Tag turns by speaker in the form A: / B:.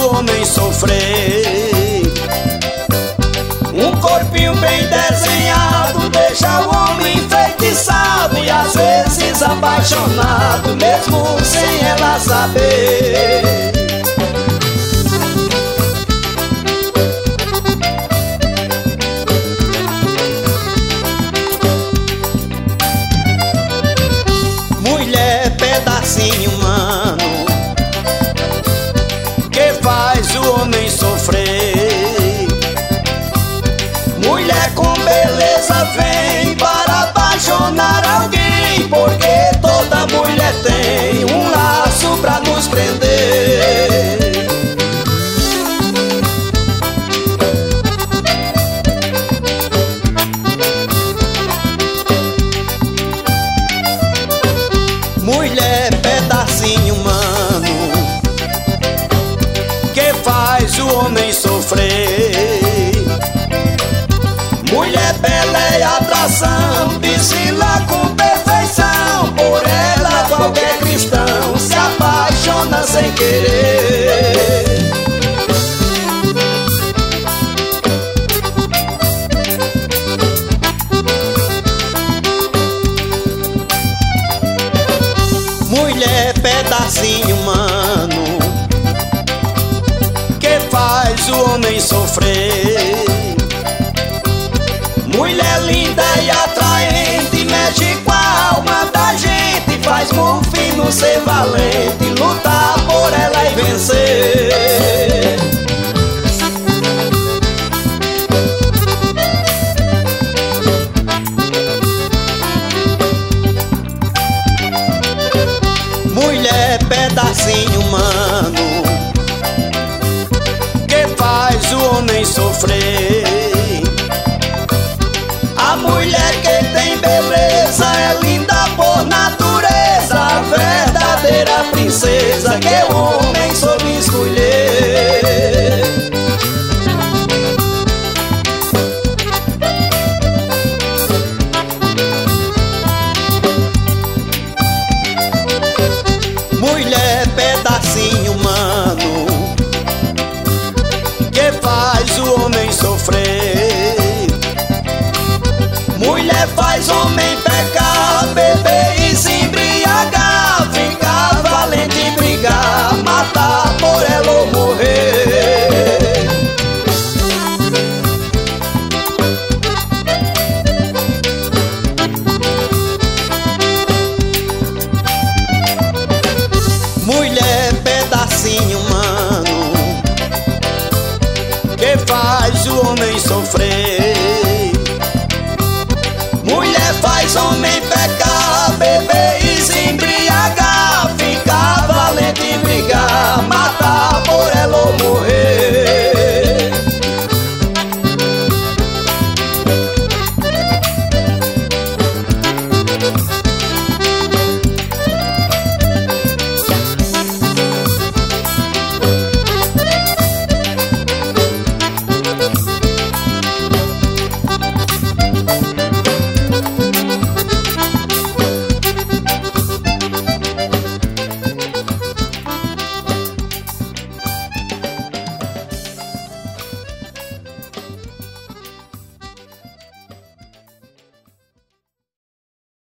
A: o homem sofrer. Um corpinho bem desenhado deixa o homem enfeitiçado e às vezes apaixonado, mesmo sem ela saber. Mulher, pedacinho humano, que faz o homem sofrer. Mulher com beleza vem para apaixonar alguém, porque toda mulher tem um laço pra nos prender. Mulher, pedacinho humano, que faz o homem sofrer. Mulher bela é atração, desfila com perfeição, por ela qualquer cristão se apaixona sem querer. Mulher, pedacinho humano, que faz o homem sofrer. Mulher linda e atraente, mexe com a alma da gente, faz no fino ser valente, lutar por ela e vencer. Mulher, pedacinho humano, que faz o homem sofrer. A mulher que tem beleza é linda por natureza, a verdadeira princesa que o homem soube escolher. Mulher, pedacinho humano, que faz o homem sofrer. Mulher faz homem pecar, beber e se embriagar, ficar valente e brigar, matar por ela ou morrer. Mulher, pedacinho humano, que faz o homem sofrer.